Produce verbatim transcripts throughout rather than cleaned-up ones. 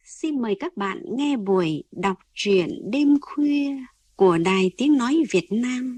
xin mời các bạn nghe buổi đọc truyện đêm khuya của Đài Tiếng Nói Việt Nam.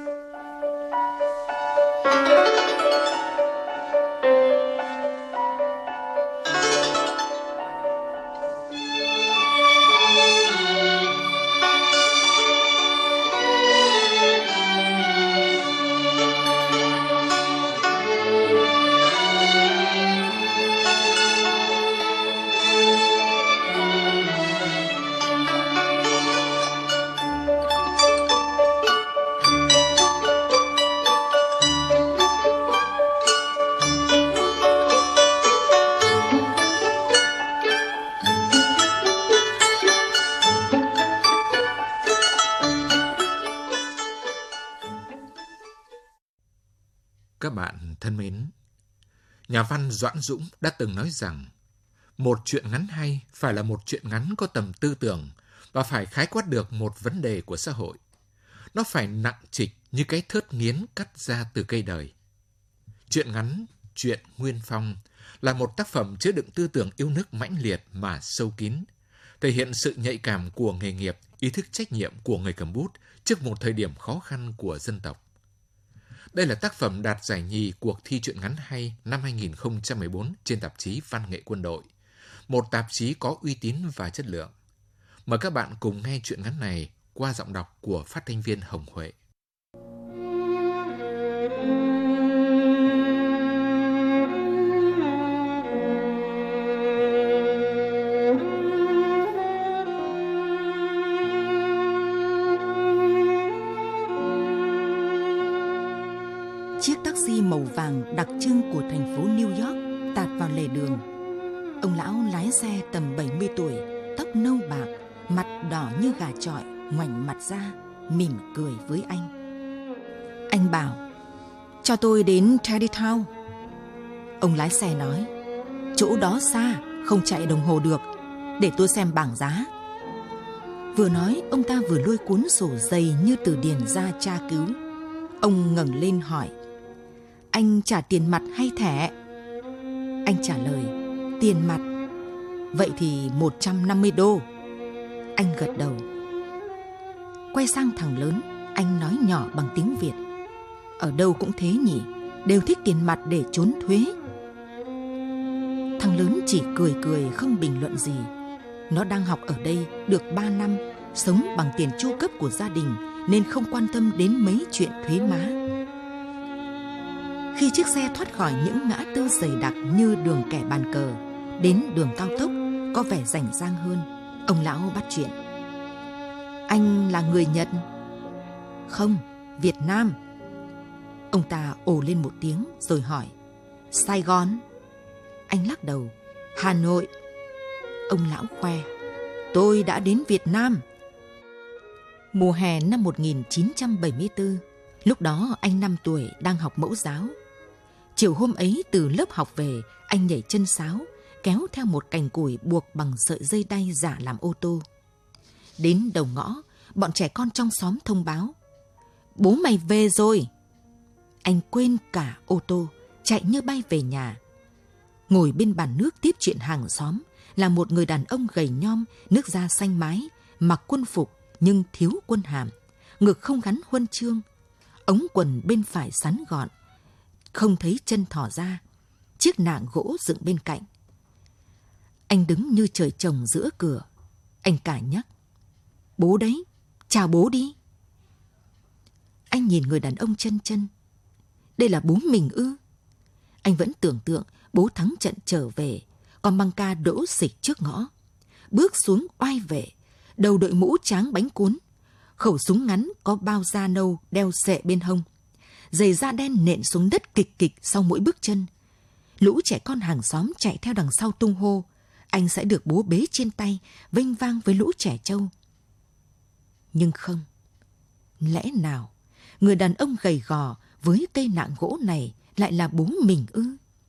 Các bạn thân mến, nhà văn Doãn Dũng đã từng nói rằng một truyện ngắn hay phải là một truyện ngắn có tầm tư tưởng và phải khái quát được một vấn đề của xã hội. Nó phải nặng trịch như cái thớt nghiến cắt ra từ cây đời. Truyện ngắn Truyện Nguyên Phong là một tác phẩm chứa đựng tư tưởng yêu nước mãnh liệt mà sâu kín, thể hiện sự nhạy cảm của nghề nghiệp, ý thức trách nhiệm của người cầm bút trước một thời điểm khó khăn của dân tộc. Đây là tác phẩm đạt giải nhì cuộc thi truyện ngắn hay năm hai không một bốn trên tạp chí Văn nghệ Quân đội, một tạp chí có uy tín và chất lượng. Mời các bạn cùng nghe truyện ngắn này qua giọng đọc của phát thanh viên Hồng Huệ. Chiếc taxi màu vàng đặc trưng của thành phố New York tạt vào lề đường. Ông lão lái xe tầm bảy mươi tuổi, tóc nâu bạc, mặt đỏ như gà chọi, ngoảnh mặt ra, mỉm cười với anh. Anh bảo, cho tôi đến Tarrytown. Ông lái xe nói, chỗ đó xa, không chạy đồng hồ được, để tôi xem bảng giá. Vừa nói, ông ta vừa lôi cuốn sổ dày như từ điển ra tra cứu. Ông ngẩng lên hỏi, anh trả tiền mặt hay thẻ? Anh trả lời, tiền mặt. Vậy thì một trăm năm mươi đô. Anh gật đầu. Quay sang thằng lớn, anh nói nhỏ bằng tiếng Việt, ở đâu cũng thế nhỉ, đều thích tiền mặt để trốn thuế. Thằng lớn chỉ cười cười không bình luận gì. Nó đang học ở đây được ba năm, sống bằng tiền chu cấp của gia đình nên không quan tâm đến mấy chuyện thuế má. Khi chiếc xe thoát khỏi những ngã tư dày đặc như đường kẻ bàn cờ, đến đường cao tốc có vẻ rảnh rang hơn, ông lão bắt chuyện. Anh là người Nhật? Không, Việt Nam. Ông ta ồ lên một tiếng rồi hỏi, Sài Gòn? Anh lắc đầu, Hà Nội. Ông lão khoe, tôi đã đến Việt Nam. Mùa hè năm một nghìn chín trăm bảy mươi tư, lúc đó anh năm tuổi đang học mẫu giáo. Chiều hôm ấy từ lớp học về, anh nhảy chân sáo, kéo theo một cành củi buộc bằng sợi dây đay giả làm ô tô. Đến đầu ngõ, bọn trẻ con trong xóm thông báo, bố mày về rồi. Anh quên cả ô tô, chạy như bay về nhà. Ngồi bên bàn nước tiếp chuyện hàng xóm là một người đàn ông gầy nhom, nước da xanh mái, mặc quân phục nhưng thiếu quân hàm, ngực không gắn huân chương, ống quần bên phải xắn gọn, không thấy chân thỏ ra, chiếc nạng gỗ dựng bên cạnh. Anh đứng như trời trồng giữa cửa. Anh cà nhắc, bố đấy, chào bố đi. Anh nhìn người đàn ông chân chân. Đây là bố mình ư? Anh vẫn tưởng tượng bố thắng trận trở về, còn băng ca đỗ xịch trước ngõ. Bước xuống oai vệ, đầu đội mũ tráng bánh cuốn, khẩu súng ngắn có bao da nâu đeo xệ bên hông, giày da đen nện xuống đất kịch kịch sau mỗi bước chân. Lũ trẻ con hàng xóm chạy theo đằng sau tung hô, anh sẽ được bố bế trên tay, vênh vang với lũ trẻ trâu. Nhưng không, lẽ nào người đàn ông gầy gò với cây nạng gỗ này lại là bố mình ư?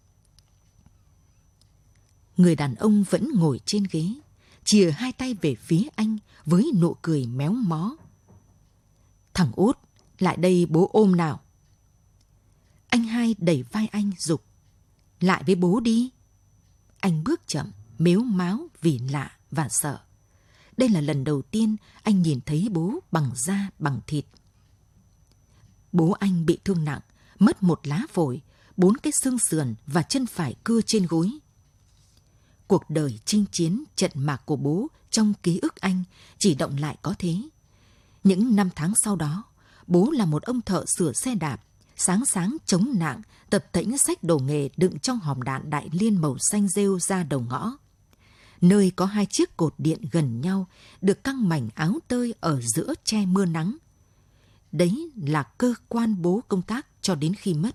Người đàn ông vẫn ngồi trên ghế, chìa hai tay về phía anh với nụ cười méo mó. Thằng út, lại đây bố ôm nào. Anh hai đẩy vai anh giục, lại với bố đi. Anh bước chậm, mếu máo vì lạ. và sợ. Đây là lần đầu tiên anh nhìn thấy bố bằng da bằng thịt. Bố anh bị thương nặng, mất một lá phổi, bốn cái xương sườn và chân phải cưa trên gối. Cuộc đời chinh chiến trận mạc của bố trong ký ức anh chỉ động lại có thế. Những năm tháng sau đó, bố là một ông thợ sửa xe đạp, sáng sáng chống nạn, tập tễnh xách đồ nghề đựng trong hòm đạn đại liên màu xanh rêu ra đầu ngõ. Nơi có hai chiếc cột điện gần nhau, được căng mảnh áo tơi ở giữa che mưa nắng. Đấy là cơ quan bố công tác cho đến khi mất.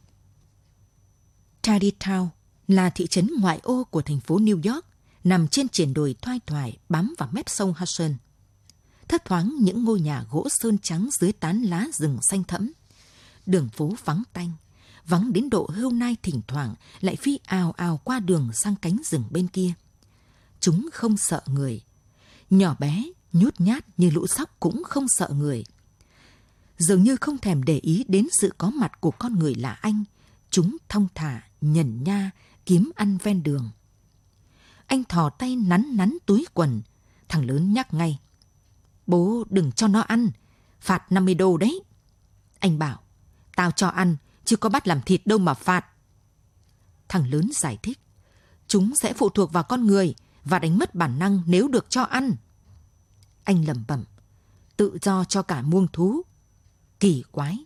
Tarrytown là thị trấn ngoại ô của thành phố New York, nằm trên triển đồi thoai thoải bám vào mép sông Hudson. Thấp thoáng những ngôi nhà gỗ sơn trắng dưới tán lá rừng xanh thẫm. Đường phố vắng tanh, vắng đến độ hươu nai thỉnh thoảng lại phi ào ào qua đường sang cánh rừng bên kia. Chúng không sợ người. Nhỏ bé, nhút nhát như lũ sóc cũng không sợ người. Dường như không thèm để ý đến sự có mặt của con người là anh. Chúng thong thả, nhẩn nha, kiếm ăn ven đường. Anh thò tay nắn nắn túi quần. Thằng lớn nhắc ngay. Bố đừng cho nó ăn, phạt năm mươi đô đấy. Anh bảo, tao cho ăn, chứ có bắt làm thịt đâu mà phạt. Thằng lớn giải thích, chúng sẽ phụ thuộc vào con người và đánh mất bản năng nếu được cho ăn. Anh lẩm bẩm, tự do cho cả muông thú. Kỳ quái.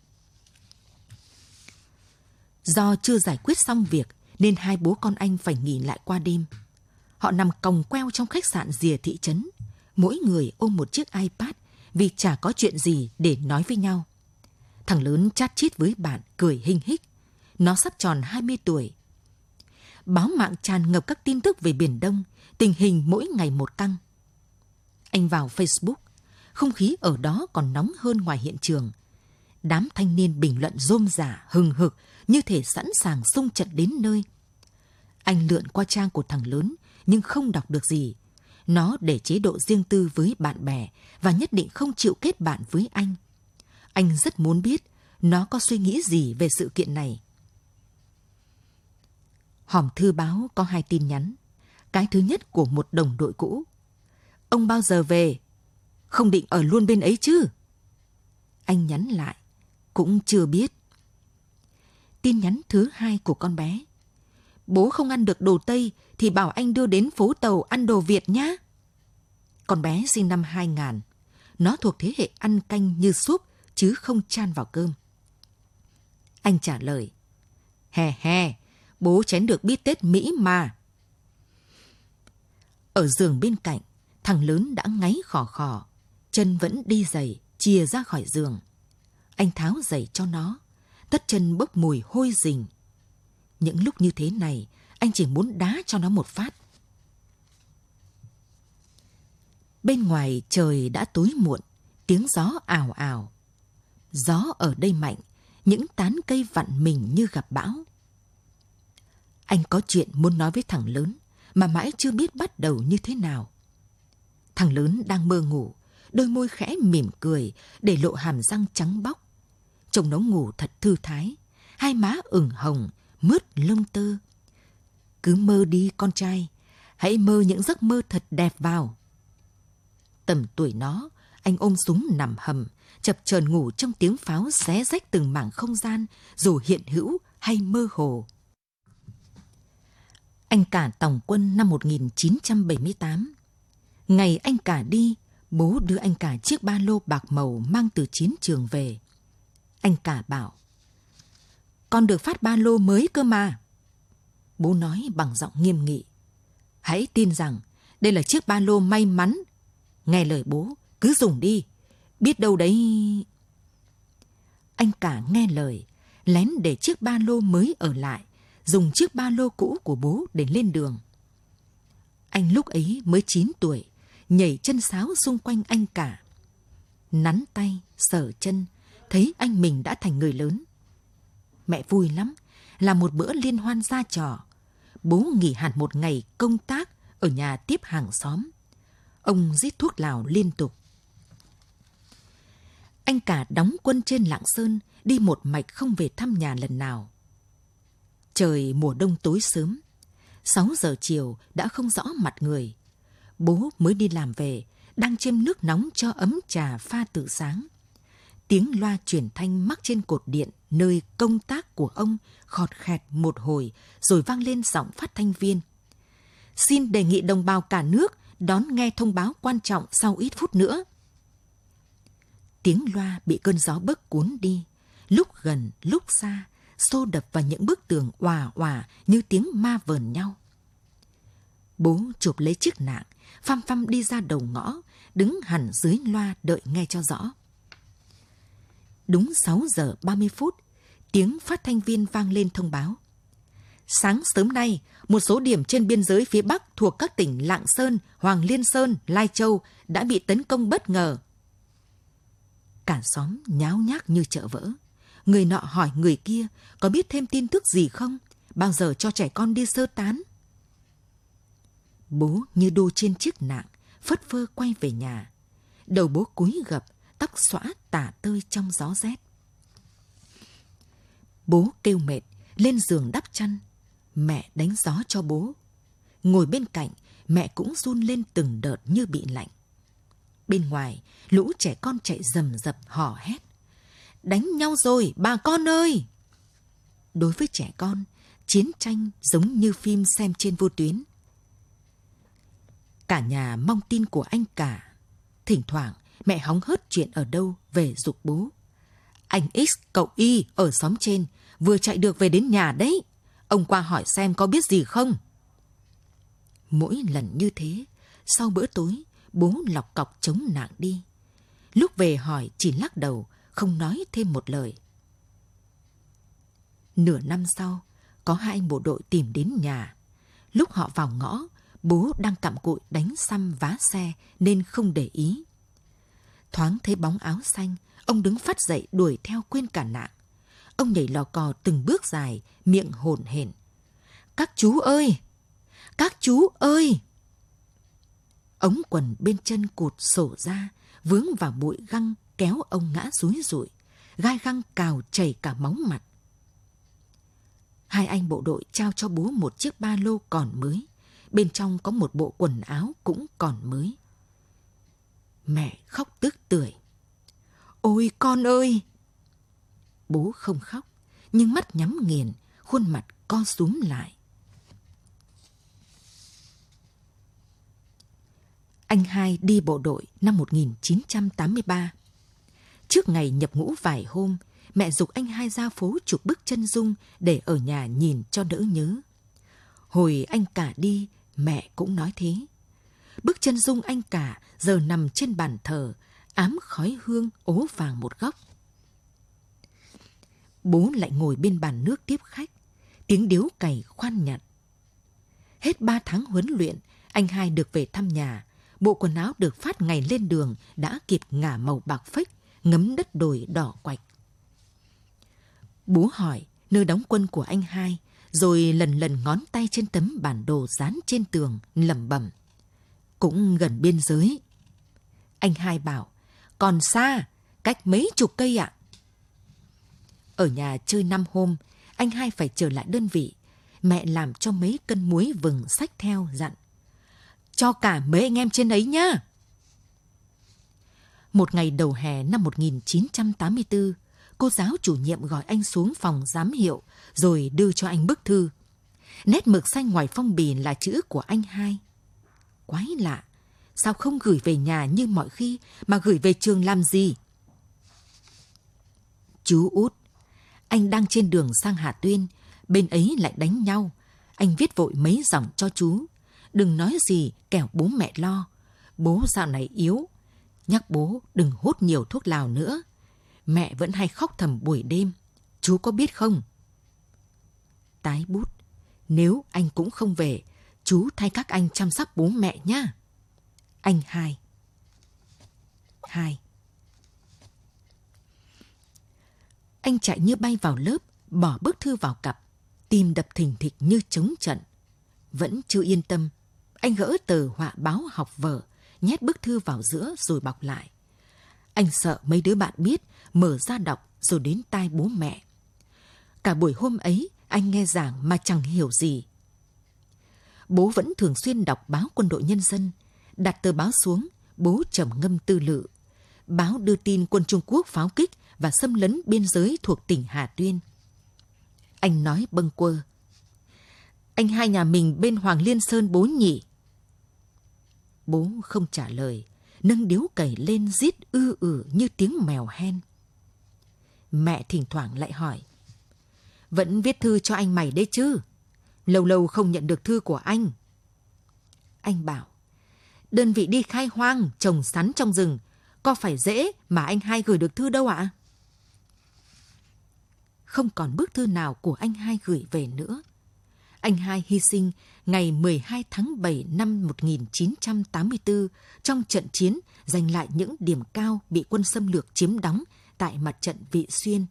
Do chưa giải quyết xong việc nên hai bố con anh phải nghỉ lại qua đêm. Họ nằm còng queo trong khách sạn rìa thị trấn, mỗi người ôm một chiếc iPad vì chả có chuyện gì để nói với nhau. Thằng lớn chát chít với bạn, cười hinh hích. Nó sắp tròn hai mươi tuổi. Báo mạng tràn ngập các tin tức về Biển Đông, tình hình mỗi ngày một căng. Anh vào Facebook, không khí ở đó còn nóng hơn ngoài hiện trường. Đám thanh niên bình luận rôm rả, hừng hực, như thể sẵn sàng xung trận đến nơi. Anh lượn qua trang của thằng lớn, nhưng không đọc được gì. Nó để chế độ riêng tư với bạn bè và nhất định không chịu kết bạn với anh. Anh rất muốn biết nó có suy nghĩ gì về sự kiện này. Hòm thư báo có hai tin nhắn. Cái thứ nhất của một đồng đội cũ. Ông bao giờ về? Không định ở luôn bên ấy chứ? Anh nhắn lại. Cũng chưa biết. Tin nhắn thứ hai của con bé. Bố không ăn được đồ Tây thì bảo anh đưa đến phố tàu ăn đồ Việt nhá. Con bé sinh năm hai nghìn. Nó thuộc thế hệ ăn canh như súp chứ không chan vào cơm. Anh trả lời. Hè hè, bố chén được bít tết Mỹ mà. Ở giường bên cạnh, thằng lớn đã ngáy khò khò. Chân vẫn đi giày, chìa ra khỏi giường. Anh tháo giày cho nó. Tất chân bốc mùi hôi rình. Những lúc như thế này, anh chỉ muốn đá cho nó một phát. Bên ngoài trời đã tối muộn, tiếng gió ào ào. Gió ở đây mạnh, những tán cây vặn mình như gặp bão. Anh có chuyện muốn nói với thằng lớn, mà mãi chưa biết bắt đầu như thế nào. Thằng lớn đang mơ ngủ, đôi môi khẽ mỉm cười để lộ hàm răng trắng bóc. Trông nó ngủ thật thư thái, hai má ửng hồng, mướt lông tơ. Cứ mơ đi con trai, hãy mơ những giấc mơ thật đẹp vào. Tầm tuổi nó, anh ôm súng nằm hầm, chập chờn ngủ trong tiếng pháo xé rách từng mảng không gian, dù hiện hữu hay mơ hồ. Anh cả tòng quân năm một nghìn chín trăm bảy mươi tám. Ngày anh cả đi, bố đưa anh cả chiếc ba lô bạc màu mang từ chiến trường về. Anh cả bảo, con được phát ba lô mới cơ mà. Bố nói bằng giọng nghiêm nghị, hãy tin rằng đây là chiếc ba lô may mắn. Nghe lời bố, cứ dùng đi, biết đâu đấy. Anh cả nghe lời, lén để chiếc ba lô mới ở lại, dùng chiếc ba lô cũ của bố để lên đường. Anh lúc ấy mới chín tuổi, nhảy chân sáo xung quanh anh cả. Nắn tay, sờ chân, thấy anh mình đã thành người lớn. Mẹ vui lắm, là một bữa liên hoan ra trò. Bố nghỉ hẳn một ngày công tác ở nhà tiếp hàng xóm. Ông rít thuốc lào liên tục. Anh cả đóng quân trên Lạng Sơn, đi một mạch không về thăm nhà lần nào. Trời mùa đông tối sớm, sáu giờ chiều đã không rõ mặt người. Bố mới đi làm về, đang chêm nước nóng cho ấm trà pha từ sáng. Tiếng loa truyền thanh mắc trên cột điện nơi công tác của ông khọt khẹt một hồi rồi vang lên giọng phát thanh viên. Xin đề nghị đồng bào cả nước đón nghe thông báo quan trọng sau ít phút nữa. Tiếng loa bị cơn gió bấc cuốn đi, lúc gần lúc xa, xô đập vào những bức tường òa òa như tiếng ma vờn nhau. Bố chụp lấy chiếc nạng, phăm phăm đi ra đầu ngõ, đứng hẳn dưới loa đợi nghe cho rõ. Đúng sáu giờ ba mươi phút, tiếng phát thanh viên vang lên thông báo. Sáng sớm nay, một số điểm trên biên giới phía Bắc thuộc các tỉnh Lạng Sơn, Hoàng Liên Sơn, Lai Châu đã bị tấn công bất ngờ. Cả xóm nháo nhác như chợ vỡ. Người nọ hỏi người kia có biết thêm tin tức gì không, bao giờ cho trẻ con đi sơ tán. Bố như đô trên chiếc nạng, phất phơ quay về nhà. Đầu bố cúi gập, tóc xõa tả tơi trong gió rét. Bố kêu mệt, lên giường đắp chăn. Mẹ đánh gió cho bố. Ngồi bên cạnh, mẹ cũng run lên từng đợt như bị lạnh. Bên ngoài, lũ trẻ con chạy rầm rập hò hét. Đánh nhau rồi, bà con ơi! Đối với trẻ con, chiến tranh giống như phim xem trên vô tuyến. Cả nhà mong tin của anh cả. Thỉnh thoảng, mẹ hóng hớt chuyện ở đâu về giục bố. Anh X cậu Y ở xóm trên vừa chạy được về đến nhà đấy. Ông qua hỏi xem có biết gì không. Mỗi lần như thế, sau bữa tối, bố lọc cọc chống nạng đi. Lúc về hỏi chỉ lắc đầu, không nói thêm một lời. Nửa năm sau, có hai anh bộ đội tìm đến nhà. Lúc họ vào ngõ, bố đang cặm cụi đánh xăm vá xe nên không để ý. Thoáng thấy bóng áo xanh, ông đứng phắt dậy đuổi theo quên cả nạng. Ông nhảy lò cò từng bước dài, miệng hổn hển. Các chú ơi! Các chú ơi! Ống quần bên chân cụt sổ ra, vướng vào bụi găng kéo ông ngã rúi rụi, gai găng cào chảy cả máu mặt. Hai anh bộ đội trao cho bố một chiếc ba lô còn mới, bên trong có một bộ quần áo cũng còn mới. Mẹ khóc tức tưởi. Ôi con ơi! Bố không khóc, nhưng mắt nhắm nghiền, khuôn mặt co rúm lại. Anh hai đi bộ đội năm một nghìn chín trăm tám mươi ba. Trước ngày nhập ngũ vài hôm, mẹ giục anh hai ra phố chụp bức chân dung để ở nhà nhìn cho đỡ nhớ. Hồi anh cả đi, mẹ cũng nói thế. Bức chân dung anh cả giờ nằm trên bàn thờ, ám khói hương ố vàng một góc. Bố lại ngồi bên bàn nước tiếp khách, tiếng điếu cày khoan nhặt. Hết ba tháng huấn luyện, anh hai được về thăm nhà. Bộ quần áo được phát ngày lên đường đã kịp ngả màu bạc phếch, ngấm đất đồi đỏ quạch. Bố hỏi nơi đóng quân của anh hai, rồi lần lần ngón tay trên tấm bản đồ dán trên tường, lẩm bẩm. Cũng gần biên giới. Anh hai bảo, còn xa, cách mấy chục cây ạ. Ở nhà chơi năm hôm, anh hai phải trở lại đơn vị. Mẹ làm cho mấy cân muối vừng xách theo dặn. Cho cả mấy anh em trên ấy nhá. Một ngày đầu hè năm một nghìn chín trăm tám mươi tư, cô giáo chủ nhiệm gọi anh xuống phòng giám hiệu rồi đưa cho anh bức thư. Nét mực xanh ngoài phong bì là chữ của anh hai. Quái lạ, sao không gửi về nhà như mọi khi mà gửi về trường làm gì? Chú út, anh đang trên đường sang Hà Tuyên, bên ấy lại đánh nhau. Anh viết vội mấy dòng cho chú. Đừng nói gì kẻo bố mẹ lo. Bố dạo này yếu. Nhắc bố đừng hút nhiều thuốc lào nữa. Mẹ vẫn hay khóc thầm buổi đêm. Chú có biết không? Tái bút. Nếu anh cũng không về, chú thay các anh chăm sóc bố mẹ nhá. Anh hai. Hai. Anh chạy như bay vào lớp, bỏ bức thư vào cặp. Tim đập thình thịch như trống trận. Vẫn chưa yên tâm, anh gỡ tờ họa báo học vở, nhét bức thư vào giữa rồi bọc lại. Anh sợ mấy đứa bạn biết, mở ra đọc rồi đến tai bố mẹ. Cả buổi hôm ấy, anh nghe giảng mà chẳng hiểu gì. Bố vẫn thường xuyên đọc báo Quân đội Nhân dân. Đặt tờ báo xuống, bố trầm ngâm tư lự. Báo đưa tin quân Trung Quốc pháo kích và xâm lấn biên giới thuộc tỉnh Hà Tuyên. Anh nói bâng quơ: anh hai nhà mình bên Hoàng Liên Sơn bố nhỉ? Bố không trả lời, nâng điếu cày lên rít ư ử như tiếng mèo hen. Mẹ thỉnh thoảng lại hỏi: vẫn viết thư cho anh mày đấy chứ? Lâu lâu không nhận được thư của anh. Anh bảo: đơn vị đi khai hoang, trồng sắn trong rừng, có phải dễ mà anh hai gửi được thư đâu ạ? Không còn bức thư nào của anh hai gửi về nữa. Anh hai hy sinh ngày mười hai tháng bảy năm một nghìn chín trăm tám mươi tư trong trận chiến giành lại những điểm cao bị quân xâm lược chiếm đóng tại mặt trận Vị Xuyên.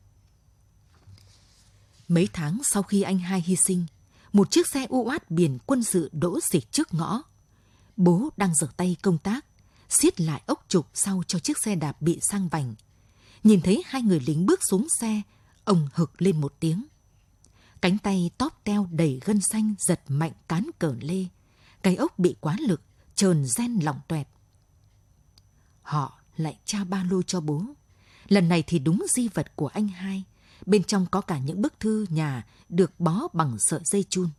Mấy tháng sau khi anh hai hy sinh, một chiếc xe u át biển quân sự đỗ xịch trước ngõ. Bố đang giở tay công tác, siết lại ốc trục sau cho chiếc xe đạp bị sang vành. Nhìn thấy hai người lính bước xuống xe, ông hực lên một tiếng. Cánh tay tóp teo đầy gân xanh giật mạnh cán cờ lê. Cái ốc bị quá lực, trờn ren lỏng toẹt. Họ lại trao ba lô cho bố. Lần này thì đúng di vật của anh hai. Bên trong có cả những bức thư nhà được bó bằng sợi dây chun.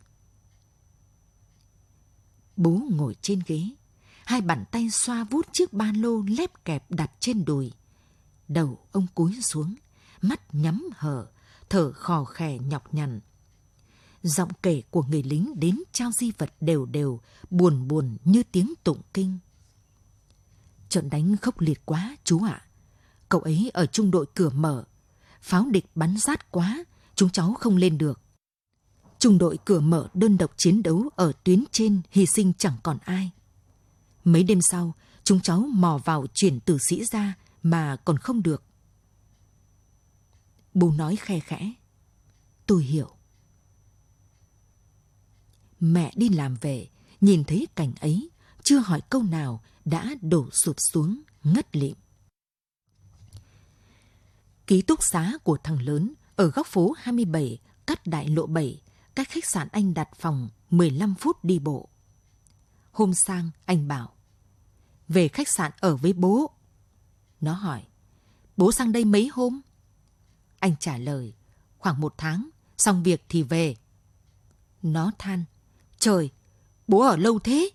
Bố ngồi trên ghế, hai bàn tay xoa vút chiếc ba lô lép kẹp đặt trên đùi. Đầu ông cúi xuống, mắt nhắm hở, thở khò khè nhọc nhằn. Giọng kể của người lính đến trao di vật đều đều, buồn buồn như tiếng tụng kinh. Trận đánh khốc liệt quá, chú ạ. Cậu ấy ở trung đội Cửa Mở. Pháo địch bắn rát quá, chúng cháu không lên được. Trung đội Cửa Mở đơn độc chiến đấu ở tuyến trên, hy sinh chẳng còn ai. Mấy đêm sau, chúng cháu mò vào chuyển tử sĩ ra mà còn không được. Bố nói khe khẽ: tôi hiểu. Mẹ đi làm về, nhìn thấy cảnh ấy, chưa hỏi câu nào đã đổ sụp xuống, ngất lịm. Ký túc xá của thằng lớn ở góc phố hai mươi bảy, cắt đại lộ bảy, cách khách sạn anh đặt phòng mười lăm phút đi bộ. Hôm sang, anh bảo: về khách sạn ở với bố. Nó hỏi: bố sang đây mấy hôm? Anh trả lời: khoảng một tháng, xong việc thì về. Nó than: trời, bố ở lâu thế.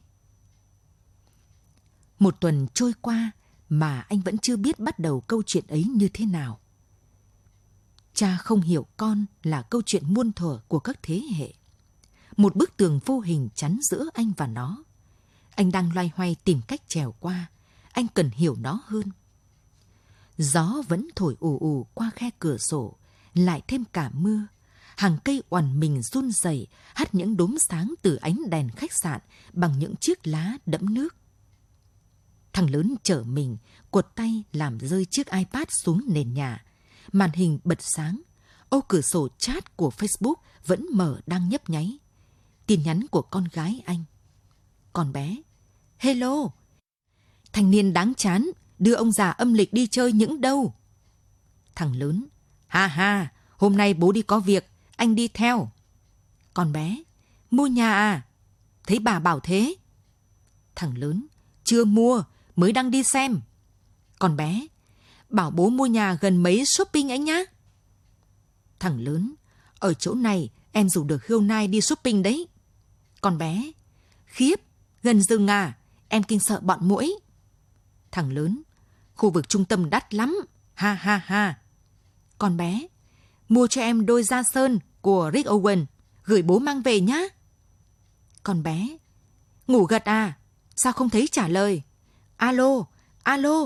Một tuần trôi qua mà anh vẫn chưa biết bắt đầu câu chuyện ấy như thế nào. Cha không hiểu con là câu chuyện muôn thuở của các thế hệ. Một bức tường vô hình chắn giữa anh và nó. Anh đang loay hoay tìm cách trèo qua. Anh cần hiểu nó hơn. Gió vẫn thổi ù ù qua khe cửa sổ, lại thêm cả mưa. Hàng cây oằn mình run rẩy, hắt những đốm sáng từ ánh đèn khách sạn bằng những chiếc lá đẫm nước. Thằng lớn chở mình, cuột tay làm rơi chiếc iPad xuống nền nhà. Màn hình bật sáng, ô cửa sổ chat của Facebook vẫn mở đang nhấp nháy. Tin nhắn của con gái anh. Con bé: hello, thanh niên đáng chán, đưa ông già âm lịch đi chơi những đâu? Thằng lớn: ha ha, hôm nay bố đi có việc, anh đi theo. Con bé: mua nhà à? Thấy bà bảo thế. Thằng lớn: chưa mua, mới đang đi xem. Con bé: bảo bố mua nhà gần mấy shopping ấy nhá. Thằng lớn: ở chỗ này em rủ được Hươu Nai đi shopping đấy. Con bé: khiếp, gần rừng à, em kinh sợ bọn muỗi. Thằng lớn: khu vực trung tâm đắt lắm, ha ha ha. Con bé: mua cho em đôi da sơn của Rick Owen, gửi bố mang về nhá. Con bé: ngủ gật à, sao không thấy trả lời? Alo, alo.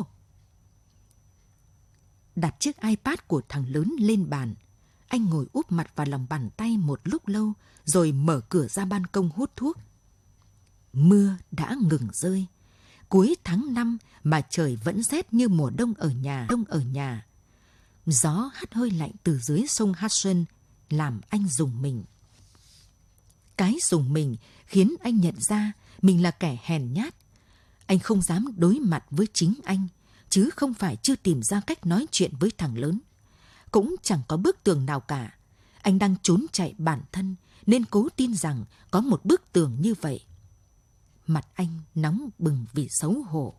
Đặt chiếc iPad của thằng lớn lên bàn. Anh ngồi úp mặt vào lòng bàn tay một lúc lâu, rồi mở cửa ra ban công hút thuốc. Mưa đã ngừng rơi. Cuối tháng năm mà trời vẫn rét như mùa đông ở nhà. Đông ở nhà. Gió hắt hơi lạnh từ dưới sông Hudson làm anh rùng mình. Cái rùng mình khiến anh nhận ra mình là kẻ hèn nhát. Anh không dám đối mặt với chính anh, chứ không phải chưa tìm ra cách nói chuyện với thằng lớn. Cũng chẳng có bức tường nào cả. Anh đang trốn chạy bản thân nên cố tin rằng có một bức tường như vậy. Mặt anh nóng bừng vì xấu hổ.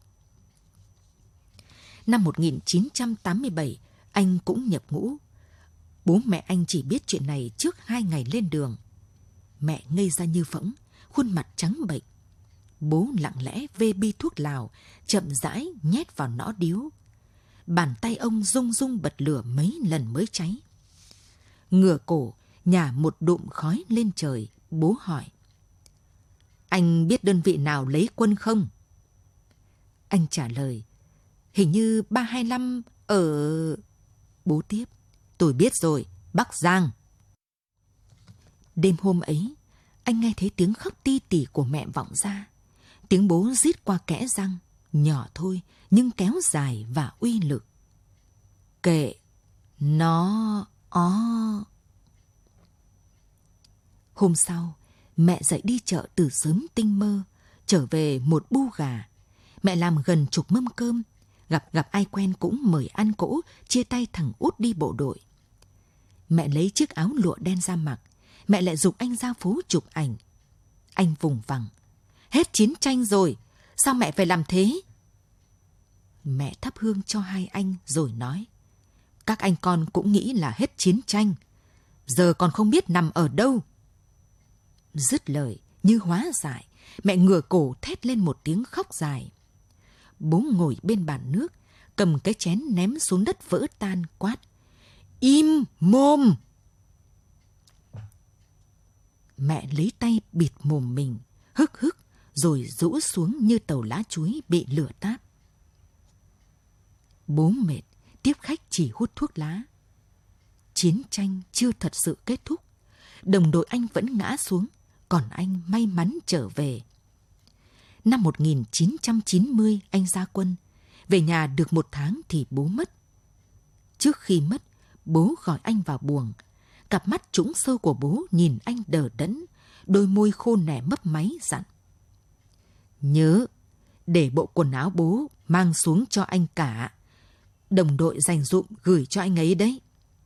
Năm một nghìn chín trăm tám mươi bảy, anh cũng nhập ngũ. Bố mẹ anh chỉ biết chuyện này trước hai ngày lên đường. Mẹ ngây ra như phỗng, khuôn mặt trắng bệch. Bố lặng lẽ vê bi thuốc lào, chậm rãi nhét vào nõ điếu. Bàn tay ông rung rung bật lửa mấy lần mới cháy. Ngửa cổ, nhả một đụm khói lên trời, bố hỏi. Anh biết đơn vị nào lấy quân không? Anh trả lời. Hình như ba hai lăm ở... Bố tiếp. Tôi biết rồi, Bắc Giang. Đêm hôm ấy, anh nghe thấy tiếng khóc ti tỉ của mẹ vọng ra. Tiếng bố rít qua kẽ răng, nhỏ thôi nhưng kéo dài và uy lực. Kệ, nó... ó. Hôm sau, mẹ dậy đi chợ từ sớm tinh mơ, trở về một bu gà. Mẹ làm gần chục mâm cơm, gặp gặp ai quen cũng mời ăn cỗ, chia tay thằng út đi bộ đội. Mẹ lấy chiếc áo lụa đen ra mặc, mẹ lại giục anh ra phố chụp ảnh. Anh vùng vằng. Hết chiến tranh rồi, sao mẹ phải làm thế? Mẹ thắp hương cho hai anh rồi nói. Các anh con cũng nghĩ là hết chiến tranh, giờ còn không biết nằm ở đâu. Dứt lời, như hóa giải, mẹ ngửa cổ thét lên một tiếng khóc dài. Bố ngồi bên bàn nước, cầm cái chén ném xuống đất vỡ tan, quát. Im mồm! Mẹ lấy tay bịt mồm mình, hức hức, rồi rũ xuống như tàu lá chuối bị lửa táp. Bố mệt, tiếp khách chỉ hút thuốc lá. Chiến tranh chưa thật sự kết thúc. Đồng đội anh vẫn ngã xuống, còn anh may mắn trở về. Năm một nghìn chín trăm chín mươi anh ra quân. Về nhà được một tháng thì bố mất. Trước khi mất, bố gọi anh vào buồng. Cặp mắt trũng sâu của bố nhìn anh đờ đẫn, đôi môi khô nẻ mấp máy dặn. Nhớ, để bộ quần áo bố mang xuống cho anh cả. Đồng đội dành dụm gửi cho anh ấy đấy.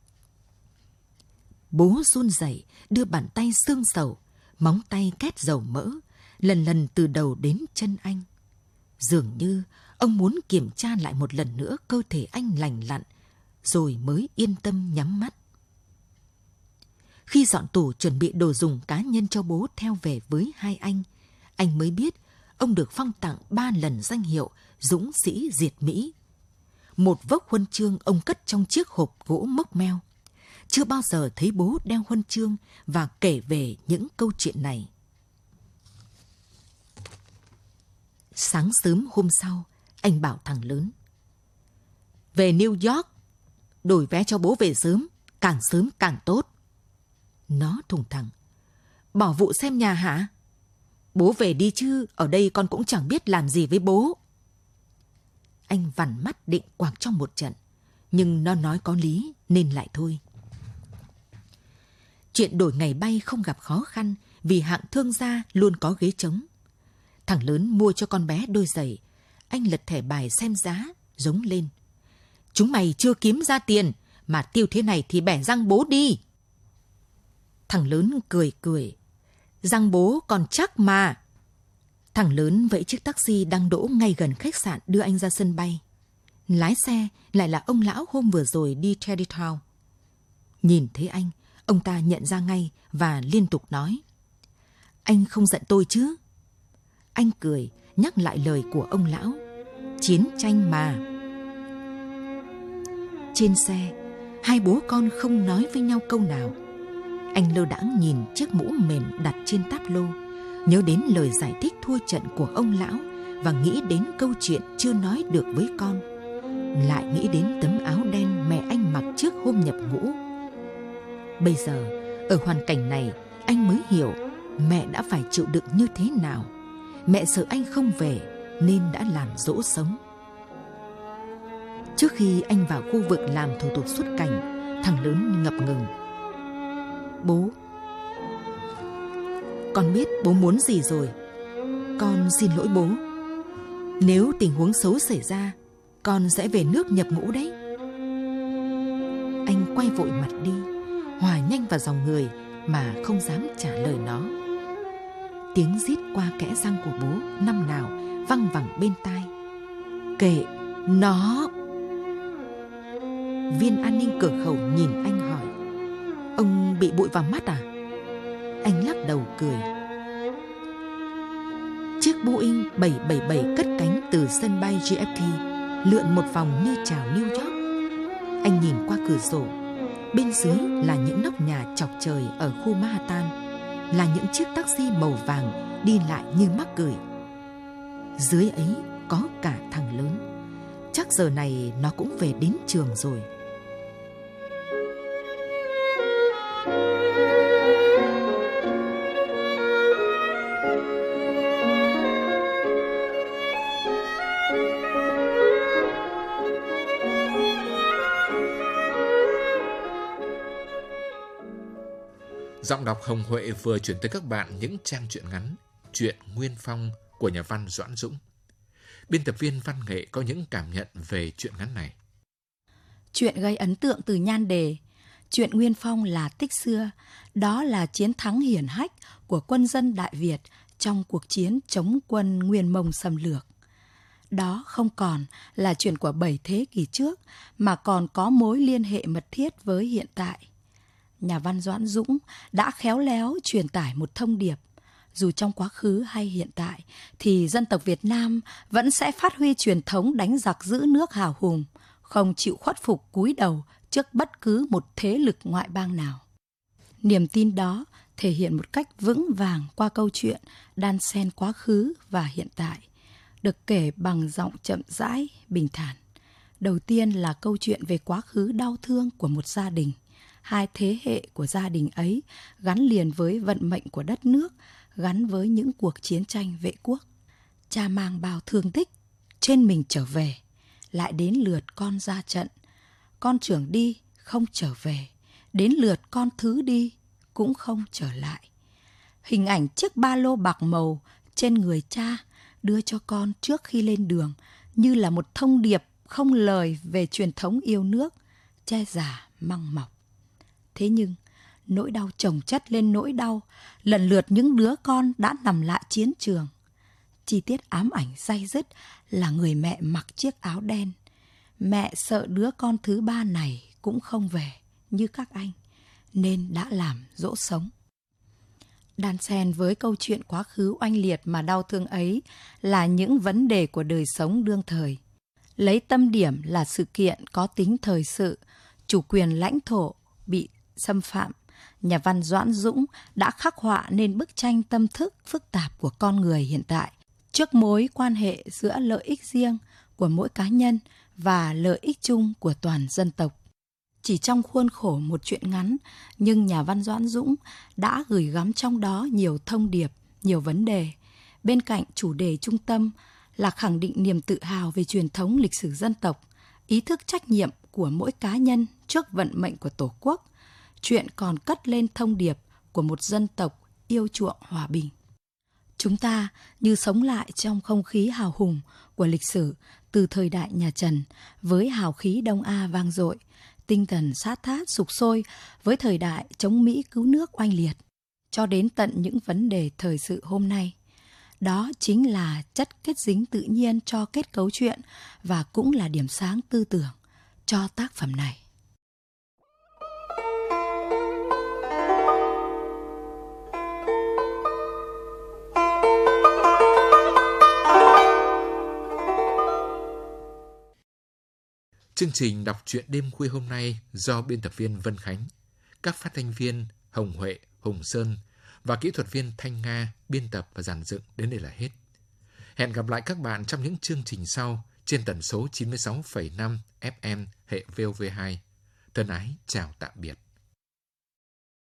Bố run rẩy đưa bàn tay xương sầu, móng tay két dầu mỡ, lần lần từ đầu đến chân anh. Dường như ông muốn kiểm tra lại một lần nữa cơ thể anh lành lặn, rồi mới yên tâm nhắm mắt. Khi dọn tủ chuẩn bị đồ dùng cá nhân cho bố theo về với hai anh, anh mới biết ông được phong tặng ba lần danh hiệu Dũng sĩ diệt Mỹ. Một vốc huân chương ông cất trong chiếc hộp gỗ mốc meo. Chưa bao giờ thấy bố đeo huân chương và kể về những câu chuyện này. Sáng sớm hôm sau, anh bảo thằng lớn. Về New York, đổi vé cho bố về sớm, càng sớm càng tốt. Nó thùng thẳng. Bỏ vụ xem nhà hả? Bố về đi chứ, ở đây con cũng chẳng biết làm gì với bố. Anh vằn mắt định quạc trong một trận, nhưng nó nói có lý nên lại thôi. Chuyện đổi ngày bay không gặp khó khăn vì hạng thương gia luôn có ghế trống. Thằng lớn mua cho con bé đôi giày. Anh lật thẻ bài xem giá, rống lên. Chúng mày chưa kiếm ra tiền, mà tiêu thế này thì bẻ răng bố đi. Thằng lớn cười cười. Răng bố còn chắc mà. Thằng lớn vẫy chiếc taxi đang đỗ ngay gần khách sạn đưa anh ra sân bay. Lái xe lại là ông lão hôm vừa rồi đi Tarrytown. Nhìn thấy anh, ông ta nhận ra ngay và liên tục nói. Anh không giận tôi chứ? Anh cười, nhắc lại lời của ông lão. Chiến tranh mà. Trên xe, hai bố con không nói với nhau câu nào. Anh lơ đãng nhìn chiếc mũ mềm đặt trên táp lô, nhớ đến lời giải thích thua trận của ông lão và nghĩ đến câu chuyện chưa nói được với con. Lại nghĩ đến tấm áo đen mẹ anh mặc trước hôm nhập ngũ. Bây giờ, ở hoàn cảnh này, anh mới hiểu mẹ đã phải chịu đựng như thế nào. Mẹ sợ anh không về nên đã làm dỗ sống. Trước khi anh vào khu vực làm thủ tục xuất cảnh, thằng lớn ngập ngừng. Bố, con biết bố muốn gì rồi. Con xin lỗi bố. Nếu tình huống xấu xảy ra, con sẽ về nước nhập ngũ đấy. Anh quay vội mặt đi, hòa nhanh vào dòng người mà không dám trả lời nó. Tiếng rít qua kẽ răng của bố năm nào văng vẳng bên tai. Kệ nó! Viên an ninh cửa khẩu nhìn anh hỏi: Ông bị bụi vào mắt à? Anh lắc đầu cười. Chiếc Boeing bảy bảy bảy cất cánh từ sân bay giê ép pê, lượn một vòng như chào New York. Anh nhìn qua cửa sổ. Bên dưới là những nóc nhà chọc trời ở khu Manhattan, là những chiếc taxi màu vàng đi lại như mắc cười. Dưới ấy có cả thằng lớn. Chắc giờ này nó cũng về đến trường rồi. Giọng đọc Hồng Huệ vừa chuyển tới các bạn những trang truyện ngắn Truyện Nguyên Phong của nhà văn Doãn Dũng. Biên tập viên văn nghệ có những cảm nhận về truyện ngắn này. Chuyện gây ấn tượng từ nhan đề. Truyện Nguyên Phong là tích xưa, đó là chiến thắng hiển hách của quân dân Đại Việt trong cuộc chiến chống quân Nguyên Mông xâm lược. Đó không còn là chuyện của bảy thế kỷ trước, mà còn có mối liên hệ mật thiết với hiện tại. Nhà văn Doãn Dũng đã khéo léo truyền tải một thông điệp. Dù trong quá khứ hay hiện tại, thì dân tộc Việt Nam vẫn sẽ phát huy truyền thống đánh giặc giữ nước hào hùng, không chịu khuất phục cúi đầu trước bất cứ một thế lực ngoại bang nào. Niềm tin đó thể hiện một cách vững vàng qua câu chuyện đan xen quá khứ và hiện tại, được kể bằng giọng chậm rãi, bình thản. Đầu tiên là câu chuyện về quá khứ đau thương của một gia đình. Hai thế hệ của gia đình ấy gắn liền với vận mệnh của đất nước, gắn với những cuộc chiến tranh vệ quốc. Cha mang bao thương tích trên mình trở về, lại đến lượt con ra trận. Con trưởng đi không trở về, đến lượt con thứ đi cũng không trở lại. Hình ảnh chiếc ba lô bạc màu trên người cha đưa cho con trước khi lên đường như là một thông điệp không lời về truyền thống yêu nước, che giả măng mọc. Thế nhưng, nỗi đau chồng chất lên nỗi đau, lần lượt những đứa con đã nằm lại chiến trường. Chi tiết ám ảnh day dứt là người mẹ mặc chiếc áo đen. Mẹ sợ đứa con thứ ba này cũng không về như các anh, nên đã làm dỗ sống. Đan xen với câu chuyện quá khứ oanh liệt mà đau thương ấy là những vấn đề của đời sống đương thời. Lấy tâm điểm là sự kiện có tính thời sự, chủ quyền lãnh thổ bị xâm phạm, nhà văn Doãn Dũng đã khắc họa nên bức tranh tâm thức phức tạp của con người hiện tại trước mối quan hệ giữa lợi ích riêng của mỗi cá nhân và lợi ích chung của toàn dân tộc. Chỉ trong khuôn khổ một truyện ngắn, nhưng nhà văn Doãn Dũng đã gửi gắm trong đó nhiều thông điệp, nhiều vấn đề. Bên cạnh chủ đề trung tâm là khẳng định niềm tự hào về truyền thống lịch sử dân tộc, ý thức trách nhiệm của mỗi cá nhân trước vận mệnh của Tổ quốc, chuyện còn cất lên thông điệp của một dân tộc yêu chuộng hòa bình. Chúng ta như sống lại trong không khí hào hùng của lịch sử từ thời đại nhà Trần với hào khí Đông A vang dội, tinh thần sát thát sục sôi với thời đại chống Mỹ cứu nước oanh liệt, cho đến tận những vấn đề thời sự hôm nay. Đó chính là chất kết dính tự nhiên cho kết cấu truyện và cũng là điểm sáng tư tưởng cho tác phẩm này. Chương trình đọc truyện đêm khuya hôm nay do biên tập viên Vân Khánh, các phát thanh viên Hồng Huệ, Hùng Sơn và kỹ thuật viên Thanh Nga biên tập và dàn dựng đến đây là hết. Hẹn gặp lại các bạn trong những chương trình sau trên tần số chín mươi sáu phẩy năm ép em hệ vê o vê hai. Thân ái chào tạm biệt.